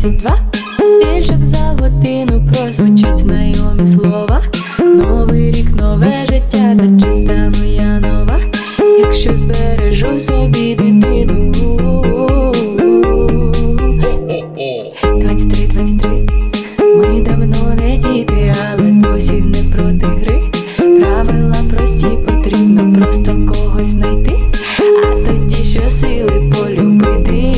22. Більше як за годину прозвучить знайомі слова. Новий рік, нове життя, та чи стану я нова, якщо збережу собі дитину. 23, ми давно не діти, але досі не проти гри. Правила прості, потрібно просто когось знайти, а тоді щосили полюбити.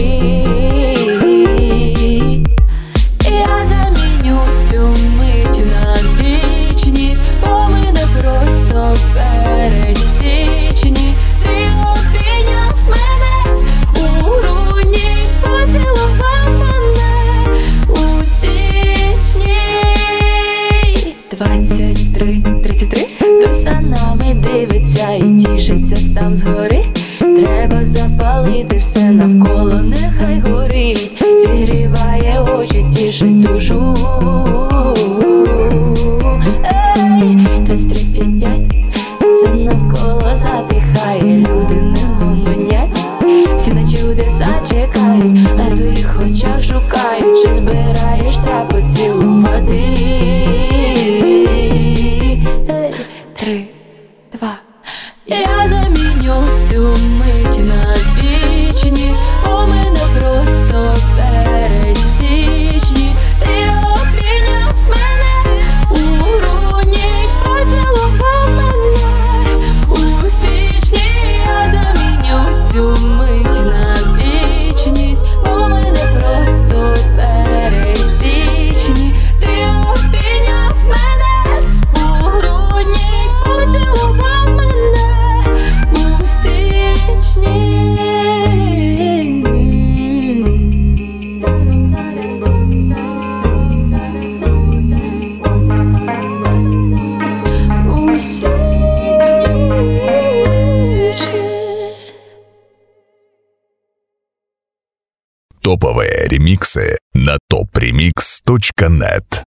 Я заміню цю мить на вічність, бо ми не просто пересічні. Ти обійняв мене у грудні, поцілував мене у січні. 33, хто за нами дивиться і тішиться там згори. Треба запалити все навколо, нехай горить, зігріває очі, тішить душу. 23:5, все навколо затихає, люди не гомонять, всі на чудеса чекають, а в твоїх очах шукають, чи збираєшся поцілувати. 3, 2. Я заміню цю мить на вічність, бо ми не просто пересічні. Ти обійняв мене у грудні, поцілував мене у січні. Я заміню цю мить на вічність, бо ми не просто пересічні. Ти обійняв мене у грудні, поцілував мене у січні. У січні. Топовые ремиксы на topremix.net.